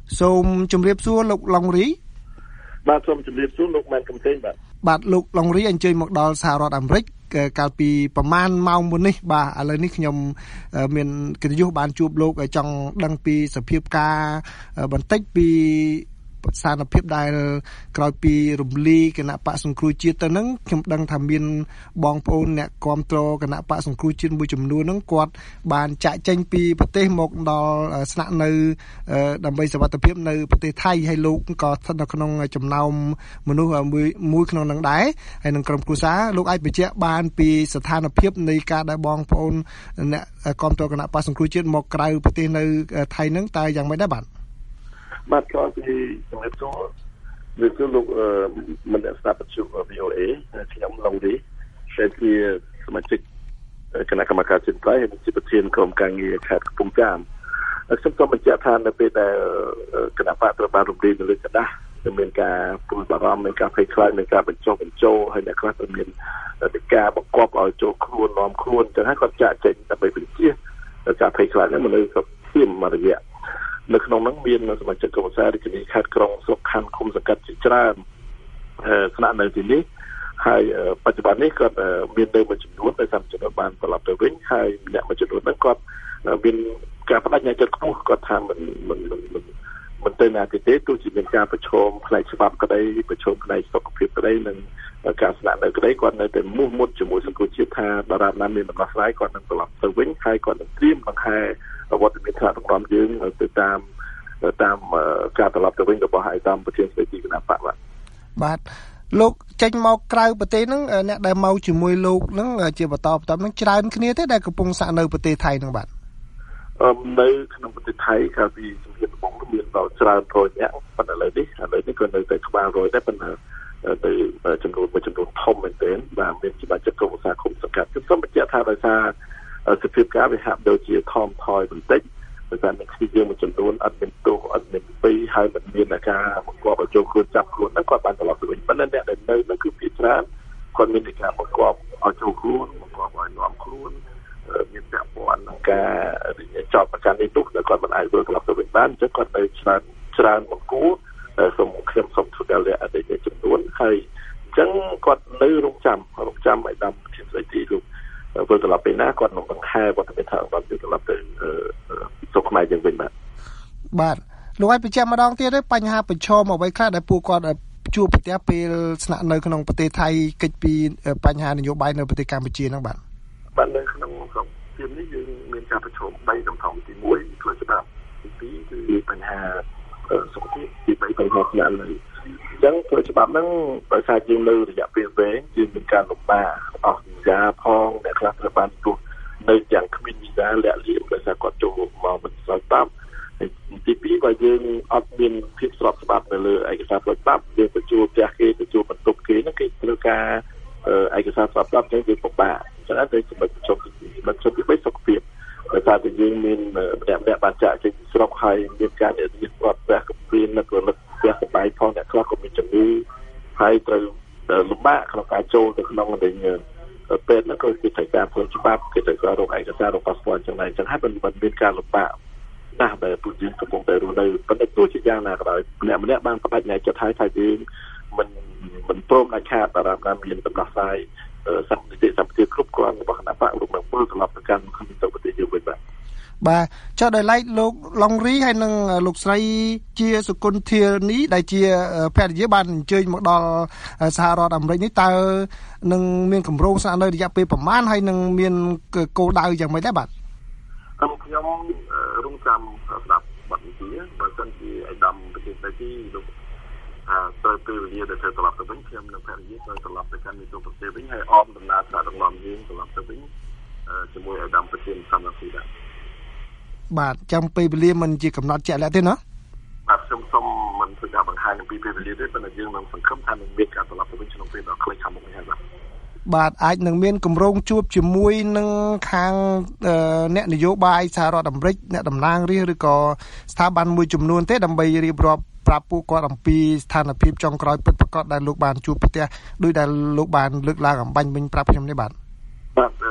សូមជម្រាបសួរលោកឡុងរីបាទសូមជម្រាបសួរលោកម៉ែនកំទេងបាទលោកឡុងរីអញ្ជើញមកដល់សហរដ្ឋអាមេរិកកាលពីប្រហែលម៉ោងមុននេះបាទឥឡូវនេះខ្ញុំមានកិត្តិយសបានជួបលោកចង់ដឹងពីសភាពការបន្តិចពីស្ថានភាពដែលក្រោយពីរំលាយគណៈបកសង្គ្រោះជាតិទៅនឹងខ្ញុំដឹងថាមានបងប្អូនអ្នកគាំទ្រគណៈបកសង្គ្រោះជាតិមួយចំនួនហ្នឹងគាត់បានចាក់ចេញពីប្រទេសមកដល់ស្នាក់នៅដើម្បីសុវត្ថិភាពនៅប្រទេសថៃហើយលោកក៏ស្ថិតនៅក្នុងចំណោមមនុស្សមួយក្នុងនឹងដែរហើយនឹងក្រុមគ្រួសារលោកអាចបញ្ជាក់បានពីស្ថានភាពនៃការដែលបងប្អូនអ្នកគាំទ្រគណៈបកសង្គ្រោះជាតិមកក្រៅប្រទេសនៅថៃហ្នឹងតើយ៉ាងម៉េចដែរបាទក៏ពីជំរាបសួរលោកមនស្ដាប់វិទ្យុ VOA ខ្ញុំឡុងរីជាសមាជិកគណៈកម្មការជាតិហើយជាប្រធានក្រុមការងារខេត្តកំពង់ចាមខ្ញុំសូមបញ្ជាក់ថានៅពេលដែលគណៈបកត្រូវបានរំលាយនៅលើกระดาษមានការព្រួយបារម្ភមានការភ័យខ្លាចមានការបញ្ចុះបញ្ចូលហើយអ្នកខ្លះក៏មានការបង្គាប់ឲ្យចូលខ្លួននាំខ្លួនចឹងហើយគាត់ចាក់ចេញដើម្បីបញ្ជាការភ័យខ្លាចហ្នឹងមនុស្សក៏ធៀមមករយៈនៅក្នុងនោះមានសមាជិកក្រុមសាររាជធានីខេត្តក្រុងស្រុកខណ្ឌឃុំសង្កាត់ជាច្រើនស្នាក់នៅទីនេះហើយបច្ចុប្បន្ននេះគាត់មាននៅមួយចំនួនដែលតាមចំណុចបានត្រឡប់ទៅវិញហើយអ្នកមួយចំនួនហ្នឹងគាត់មានការបដិញ្ញាចិត្តខ្ពស់គាត់ថាមិនទៅណាទេទោះជាមានការប្រឈមផ្នែកច្បាប់ក្តីប្រឈមផ្នែកសុខភាពក្តីនិងការស្នាក់នៅក្តីគាត់នៅតែមោះមុតជាមួយសង្គមជាតិថាដរាបណាមានដំណោះស្រាយគាត់នឹងត្រឡប់ទៅវិញហើយគាត់នឹងត្រៀមបង្ហាញវត្តមានថ្នាក់ដឹកនាំយើងទៅតាមការត្រឡប់ទៅវិញរបស់ឯកឧត្តមប្រធានស្ដីទីគណៈបកបាទលោកចេញមកក្រៅប្រទេសហ្នឹងអ្នកដែលមកជាមួយលោកហ្នឹងជាបន្តបន្ទាប់ហ្នឹងច្រើនគ្នាទេដែលកំពុងសាក់នៅប្រទេសថៃហ្នឹងបាទនៅក្នុងប្រទេសថៃកាលពីជំនាញដំបូងមានដល់ច្រើនរយនាក់ប៉ុន្តែឥឡូវនេះក៏នៅតែក្បាលរយដែរប៉ុន្តែទៅចំនួនធំមែនទែនបាទមានសមាជិកក្រុមឧស្សាហកម្មសង្កាត់ខ្ញុំសូមបញ្ជាក់ថាដោយសារសភាពការវាហាក់ដូចជាថមថយបន្តិចដោយសារអ្នកទីយើងមួយចំនួនអត់មានទោសអត់មានពីហើយមិនមានការបង្គាប់ឲ្យចូលខ្លួនចាប់ខ្លួនហ្នឹងគាត់បានត្រឡប់ទៅវិញប៉ុន្តែអ្នកដែលនៅហ្នឹងគឺភាគច្រើនគាត់មានការបង្គាប់ឲ្យចូលខ្លួនបង្គាប់ឲ្យនាំខ្លួនមានពាក់ព័ន្ធនឹងការចោទប្រកាន់នេះនោះដែលគាត់មិនអាចវិលត្រឡប់ទៅវិញបានអញ្ចឹងគាត់នៅច្រើនបង្គាប់ខ្ញុំសូមធ្វើការលាក់អតីតចំនួនហើយអញ្ចឹងគាត់នៅរងចាំឯកឧត្តមប្រធានស្ដីទីលោកវិលត្រឡប់ទៅណាគាត់នឹងបង្ហាញវត្តមានថាគាត់វិលត្រឡប់ទៅស្រុកខ្មែរយើងវិញបាទលោកអាចបញ្ជាក់ម្ដងទៀតទេបញ្ហាប្រឈមអ្វីខ្លះដែលពួកគាត់ជួបប្រទះពេលស្នាក់នៅក្នុងប្រទេសថៃកិច្ចពីបញ្ហានយោបាយនៅប្រទេសកម្ពុជាហ្នឹងបាទនៅក្នុងស្រុកជានេះយើងមានការប្រឈម3ដំណំទី1ផ្លូវច្បាប់ទី2គឺបញ្ហាសុខភាពទី3បញ្ហាស្នាក់នៅអញ្ចឹងផ្លូវច្បាប់ហ្នឹងដោយសារយើងនៅរយៈពេលវែងយើងមានការលំបាកអស់វីសាផងអ្នកខ្លះត្រូវបានទោះនៅយ៉ាងគ្មានវីសាលាក់លៀមដោយសារគាត់ចូលមកមិនស្របច្បាប់ទី2បើយើងអត់មានភាពស្របច្បាប់នៅលើឯកសារផ្លូវច្បាប់យើងទៅជួលផ្ទះគេទៅជួលបន្ទប់គេហ្នឹងគេត្រូវការឯកសារស្របច្បាប់ចឹងយើងពិបាកអញ្ចឹងតែចំណុចប្រឈមទី3សុខភាពដោយសារតែយើងមានម្នាក់បានចាក់ចេញពីស្រុកហើយមានការនិយាយស្រាប់ផ្ទះកំព្រានឹករលឹកផ្ទះសបាយផងអ្នកខ្លះក៏មានជំងឺហើយត្រូវលំបាកក្នុងការចូលទៅក្នុងពេទ្យហ្នឹងក៏គេត្រូវការផ្លូវច្បាប់គេត្រូវការរកឯកសាររកប៉ាសពតអញ្ចឹងហើយអញ្ចឹងហើយมันមានការលំបាកណាស់ដែលពួកយើងកំពុងតែរស់នៅប៉ុន្តែទោះជាយ៉ាងណាក៏ដោយម្នាក់បានបដិញ្ញាចិត្តថាយើងមិនព្រមដាច់ខាតដល់ណាមានដំណោះស្រាយសន្តិភាពគ្រប់គ្រាន់របស់គណៈបកលោកនឹងពលត្រឡប់ទៅកាន់ក្នុងប្រទេសយើងវិញបាទចុះដោយឡែកលោកឡុងរីហើយនឹងលោកស្រីជាសុគន្ធានីដែលជាភរិយាបានអញ្ជើញមកដល់សហរដ្ឋអាមេរិកនេះតើនឹងមានកម្រោងស្នាក់នៅរយៈពេលប្រមាណហើយនឹងមានគោលដៅយ៉ាងម៉េចដែរបាទខ្ញុំរងចាំស្ដាប់បទវិទ្យាបើសិនជាឯកឧត្តមប្រធានស្ដីទីលោកត្រូវពេលវេលាដែលត្រូវត្រឡប់ទៅវិញខ្ញុំនិងភរិយាត្រូវត្រឡប់ទៅកាន់នីតិប្រទេសវិញហើយអមដំណើរការដឹកនាំយើងត្រឡប់ទៅវិញជាមួយឯកឧត្តមប្រធានសំរងស៊ីដែរបាទចាំពេលវេលាមិនជាកំណត់ជាក់លាក់ទេណាបាទខ្ញុំសូមមិនធ្វើការបង្ហាញអំពីពេលវេលាទេប៉ុន្តែយើងនឹងសង្ឃឹមថានឹងមានការត្រឡប់ទៅវិញក្នុងពេលដ៏ខ្លីខាងមុខនេះហើយបាទអាចនឹងមានគម្រោងជួបជាមួយនឹងខាងអ្នកនយោបាយសហរដ្ឋអាមេរិកអ្នកតំណាងរាស្ត្រឬក៏ស្ថាប័នមួយចំនួនទេដើម្បីរៀបរាប់ប្រាប់ពួកគាត់អំពីស្ថានភាពចុងក្រោយពិតប្រាកដដែលលោកបានជួបប្រទះដោយដែលលោកបានលើកឡើងអំបញ្ញវិញប្រាប់ខ្ញុំនេះបាទ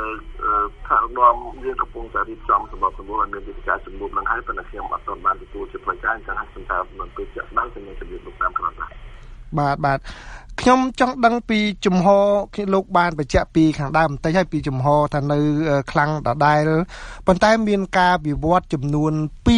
ថានាំយើងកំពុងតែរៀបចំសម្រាប់ឲ្យមានវិធីការជំនួបនឹងហើយប៉ុន្តែខ្ញុំអត់ទាន់បានទទួលជាផ្លូវការអញ្ចឹងហើយខ្ញុំថាមិនពេលជាក់ស្ដែងខ្ញុំនឹងជម្រាបលោកតាមក្រោយបាទខ្ញុំចង់ដឹងពីជំហរលោកបានបញ្ជាក់ពីខាងដើមបន្តិចហើយពីជំហរថានៅខ្លាំងដដែលប៉ុន្តែមានការវិវត្តចំនួន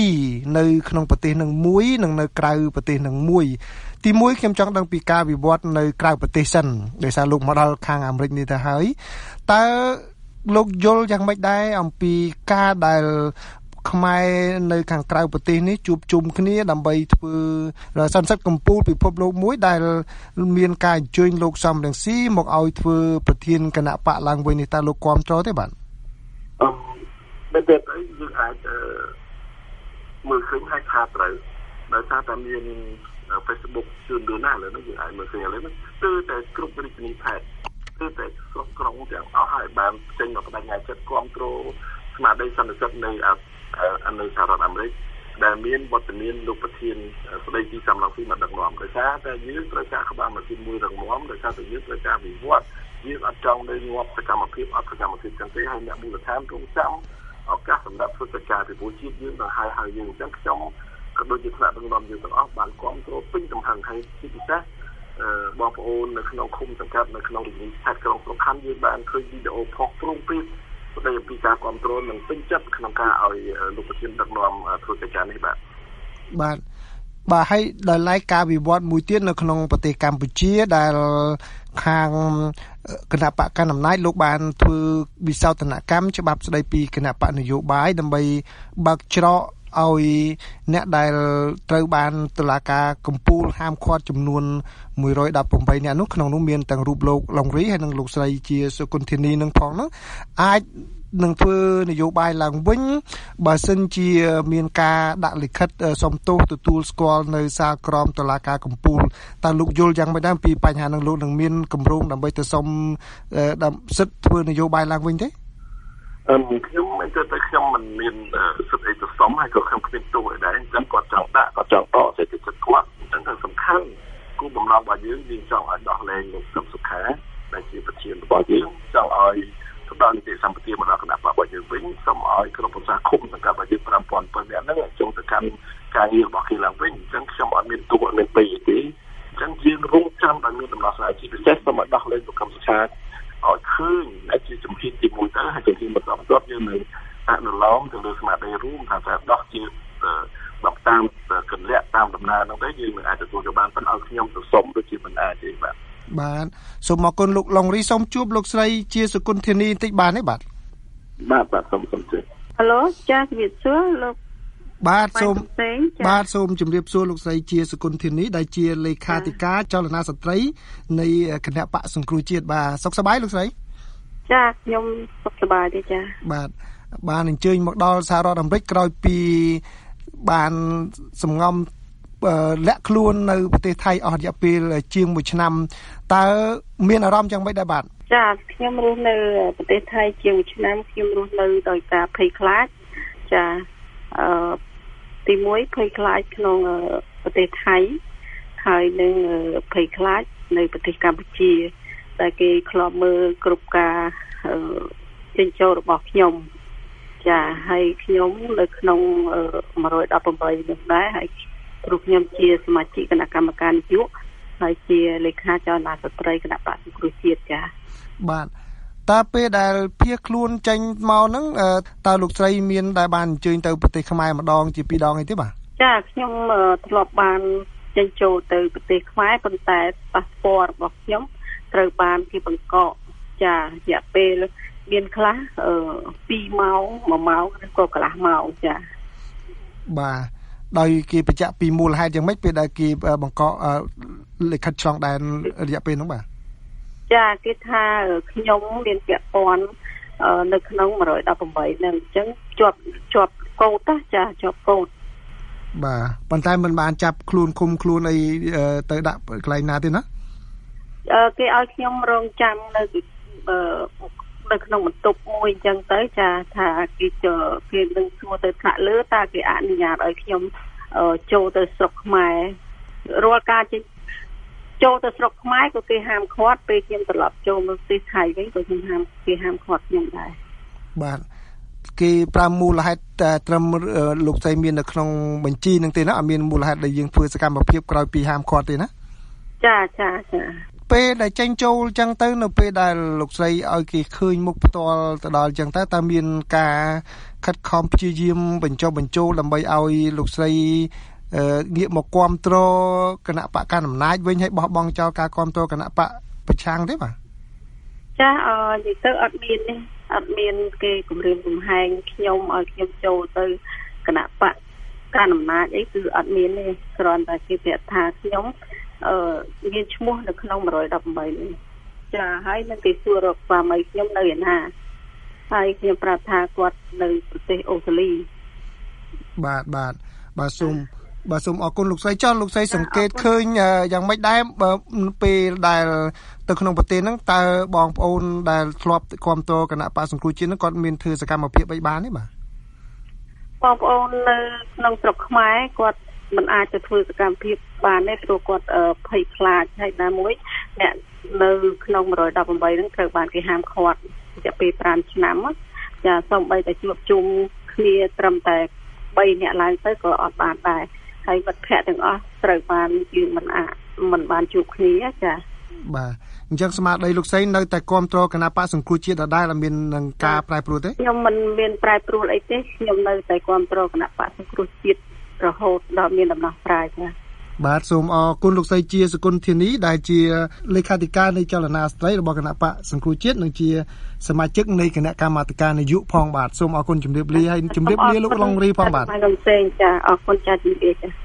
2នៅក្នុងប្រទេសនឹងមួយនិងនៅក្រៅប្រទេសនឹងមួយទី1ខ្ញុំចង់ដឹងពីការវិវត្តនៅក្រៅប្រទេសសិនដោយសារលោកមកដល់ខាងអាមេរិកនេះទៅហើយតើលោកយល់យ៉ាងម៉េចដែរអំពីការដែលខ្មែរនៅខាងក្រៅប្រទេសនេះជួបជុំគ្នាដើម្បីធ្វើសន្និសីទកំពូលពិភពលោកមួយដែលមានការអញ្ជើញលោកសំរងស៊ីមកឲ្យធ្វើប្រធានគណៈបកឡើងវិញនេះតើលោកគាំទ្រទេបាទមែនទេយើងអាចមើលឃើញហើយថាត្រូវដោយសារតែមាន Facebook ជឿនលឿនណាស់ឥឡូវនេះយើងអាចមើលឃើញឥឡូវនេះគឺតែគ្រប់រាជធានីខេត្តគឺតែក្រុងទាំងអស់ហើយបានចេញមកបដិញ្ញាចិត្តគាំទ្រស្មារតីសន្និសីទនៅសហរដ្ឋអាមេរិកដែលមានវត្តមានលោកប្រធានស្ដីទីសំឡងស៊ីមកដឹកនាំដោយសារតែយើងត្រូវការក្បាលម៉ាស៊ីនមួយរងមាំដោយសារតែយើងត្រូវការវិវត្តយើងអត់ចង់នៅងាប់សកម្មភាពអត់សកម្មភាពចឹងទេហើយអ្នកមូលដ្ឋានរងចាំឱកាសសម្រាប់ធ្វើកិច្ចការពីពលជាតិយើងទៅហើយយើងអញ្ចឹងខ្ញុំក៏ដូចជាថ្នាក់ដឹកនាំយើងទាំងអស់បានគាំទ្រពេញទំហឹងហើយជាពិសេសបងប្អូននៅក្នុងឃុំសង្កាត់នៅក្នុងរាជធានីខេត្តក្រុងសំខាន់យើងបានឃើញវីដេអូផុសព្រមព្រៀងស្ដីអំពីការគ្រប់គ្រងនិងពេញចិត្តក្នុងការឲ្យលោកប្រធានដឹកនាំធ្វើកិច្ចការនេះបាទហើយដោយឡែកការវិវត្តមួយទៀតនៅក្នុងប្រទេសកម្ពុជាដែលខាងគណៈបកកណ្ដាលអំណាចលោកបានធ្វើវិសោធនកម្មច្បាប់ស្ដីពីគណៈបកនយោបាយដើម្បីបើកច្រកឲ្យអ្នកដែលត្រូវបានតុលាការកំពូលហាមឃាត់ចំនួន118នាក់នោះក្នុងនោះមានទាំងរូបលោកឡុងរីហើយនិងលោកស្រីជាសុគន្ធធានីនឹងផងនោះអាចនឹងធ្វើនយោបាយឡើងវិញបើសិនជាមានការដាក់លិខិតសុំទោសទទួលស្គាល់នៅសាលក្រមតុលាការកំពូលតើលោកយល់យ៉ាងម៉េចដែរពីបញ្ហានឹងលោកនឹងមានគម្រោងដើម្បីទៅសុំសិទ្ធិធ្វើនយោបាយឡើងវិញទេខ្ញុំមិនទៅខ្ញុំមិនមានសិទ្ធិអីទៅសុំហើយក៏ខ្ញុំគ្មានទោសអីដែរអញ្ចឹងគាត់ចង់ដាក់គាត់ចង់តសេដ្ឋកិច្ចគាត់អញ្ចឹងទៅសំខាន់គោលបំណងរបស់យើងចង់ឲ្យដោះលែងលោកសុខសុខាដែលជាប្រធានរបស់យើងចង់ឲ្យផ្ដល់នីតិសម្បទាមកដល់គណៈបករបស់យើងវិញសូមឲ្យក្រុមប្រឹក្សាឃុំសង្កាត់របស់យើង 5,700 នាក់ហ្នឹងចូលទៅកាន់ការងាររបស់គេឡើងវិញអញ្ចឹងខ្ញុំអត់មានទូអត់មានពេកទេអញ្ចឹងយើងរងចាំឲ្យមានដំណោះស្រាយជាពិសេសសូមឲ្យដោះលែងលោកសុខសុខាឲ្យឃើញដែលជាជំហានទី1ទៅហើយជំហានបន្តទៀតយើងនឹងអនុលោមទៅលើស្មារតីរួមថាដោះជាតាមគន្លក្ខតាមដំណើរហ្នឹងទៅយើងនឹងអាចទទួលយកបានប៉ុន្តែឲ្យខ្ញុំទៅសុំដូចជាមិនអាចទេបាទសូមអរគុណលោកឡុងរីសូមជួបលោកស្រីជាសុគន្ធធានីបន្តិចបានទេបាទសូមជឿហៅឡូចាជំរាបសួរលោកបាទសូមជម្រាបសួរលោកស្រីជាសុគន្ធធានីដែលជាលេខាធិការចលនាស្ត្រីនៃគណៈបកសង្គ្រោះជាតិបាទសុខសប្បាយលោកស្រីចាខ្ញុំសុខសប្បាយទេចាបាទបានអញ្ជើញមកដល់សហរដ្ឋអាមេរិកក្រោយពីបានសម្ងំលាក់ខ្លួននៅប្រទេសថៃអស់រយៈពេលជាង1ឆ្នាំតើមានអារម្មណ៍យ៉ាងម៉េចដែរបាទចាខ្ញុំរស់នៅប្រទេសថៃជាង1ឆ្នាំខ្ញុំរស់នៅដោយការភ័យខ្លាចចាទី1ភ័យខ្លាចក្នុងប្រទេសថៃហើយនឹងភ័យខ្លាចនៅប្រទេសកម្ពុជាដែលគេធ្លាប់មើលគ្រប់ការចិញ្ចោរបស់ខ្ញុំចាហើយខ្ញុំនៅក្នុង118នេះដែរហើយព្រោះខ្ញុំជាសមាជិកគណៈកម្មការនយោបាយហើយជាលេខាចលនាស្ត្រីគណៈបកសង្គ្រោះជាតិចាបាទតើពេលដែលភៀសខ្លួនចេញមកហ្នឹងតើលោកស្រីមានដែលបានអញ្ជើញទៅប្រទេសខ្មែរម្ដងជា2ដងអីទេបាទចាខ្ញុំធ្លាប់បានចេញចូលទៅប្រទេសខ្មែរប៉ុន្តែប៉ាសពតរបស់ខ្ញុំត្រូវបានគេបង្កកចារយៈពេលមានខ្លះ2ម៉ោង1ម៉ោងឬក៏កន្លះម៉ោងចាបាទដោយគេបញ្ជាក់ពីមូលហេតុយ៉ាងម៉េចពេលដែលគេបង្កកលិខិតឆ្លងដែនរយៈពេលនោះបាទចាគេថាខ្ញុំមានពាក់ព័ន្ធនៅក្នុង118ហ្នឹងអញ្ចឹងជាប់កោតចាជាប់កោតបាទប៉ុន្តែមិនបានចាប់ខ្លួនឃុំខ្លួនអីទៅដាក់កន្លែងណាទេណាគេឲ្យខ្ញុំរងចាំនៅក្នុងបន្ទប់មួយអញ្ចឹងទៅចាថាគេនឹងសួរទៅថ្នាក់លើតើគេអនុញ្ញាតឲ្យខ្ញុំចូលទៅស្រុកខ្មែររាល់ការចូលទៅស្រុកខ្មែរក៏គេហាមឃាត់ពេលខ្ញុំត្រឡប់ចូលមកប្រទេសថៃវិញក៏គេហាមឃាត់ខ្ញុំដែរបាទគេប្រើមូលហេតុតែត្រឹមលោកស្រីមាននៅក្នុងបញ្ជីនឹងទេណាអត់មានមូលហេតុដែលយើងធ្វើសកម្មភាពក្រោយពីហាមឃាត់ទេណាចាពេលដែលចេញចូលអញ្ចឹងទៅនៅពេលដែលលោកស្រីឲ្យគេឃើញមុខផ្ទាល់ទៅដល់អញ្ចឹងតើមានការខិតខំព្យាយាមបញ្ចុះបញ្ចូលដើម្បីឲ្យលោកស្រីងាកមកគាំទ្រគណៈបកកណ្ដាលអំណាចវិញឲ្យបោះបង់ចោលការគាំទ្រគណៈបកប្រឆាំងទេបាទចានិយាយទៅអត់មានគេគម្រាមកំហែងខ្ញុំឲ្យខ្ញុំចូលទៅគណៈបកកណ្ដាលអំណាចអីគឺអត់មានទេគ្រាន់តែគេប្រាប់ថាខ្ញុំមានឈ្មោះនៅក្នុង118នេះចាហើយនឹងគេសួររកស្វាមីខ្ញុំនៅឯណាហើយខ្ញុំប្រាប់ថាគាត់នៅប្រទេសអូស្ត្រាលីបាទសូមអរគុណលោកស្រីចោះលោកស្រីសង្កេតឃើញយ៉ាងម៉េចដែរពេលដែលទៅក្នុងប្រទេសហ្នឹងតើបងប្អូនដែលធ្លាប់គាំទ្រគណៈបក្សសង្គ្រោះជាតិហ្នឹងគាត់មានធ្វើសកម្មភាពអីបានទេបាទបងប្អូននៅក្នុងស្រុកខ្មែរគាត់មិនអាចទៅធ្វើសកម្មភាពបានទេព្រោះគាត់ភ័យខ្លាចហើយណាមួយអ្នកនៅក្នុង118ហ្នឹងត្រូវបានគេហាមឃាត់រយៈពេល5ឆ្នាំចាសូម្បីតែជួបជុំគ្នាត្រឹមតែ3នាក់ឡើងទៅក៏អត់បានដែរហើយមិត្តភ័ក្តិទាំងអស់ត្រូវបានយើងមិនបានជួបគ្នាចាបាទអញ្ចឹងស្មារតីលោកស្រីនៅតែគាំទ្រគណៈបក្សសង្គ្រោះជាតិដដែលមាននឹងការប្រែប្រួលទេខ្ញុំមិនមានប្រែប្រួលអីទេខ្ញុំនៅតែគាំទ្រគណៈបក្សសង្គ្រោះជាតិរហូតដល់មានដំណោះស្រាយចាបាទសូមអរគុណលោកស្រីជាសគុណធានីដែលជាលេខាធិការនៃចលនាស្ត្រីរបស់គណៈបក្សសង្គ្រោះជាតិនិងជាសមាជិកនៃគណៈកម្មាធិការនយោបាយផងបាទសូមអរគុណជំរាបលាហើយជំរាបលាលោកឡុងរីផងបាទលោកផ្សេងចាអរគុណចាជំរាបលាចា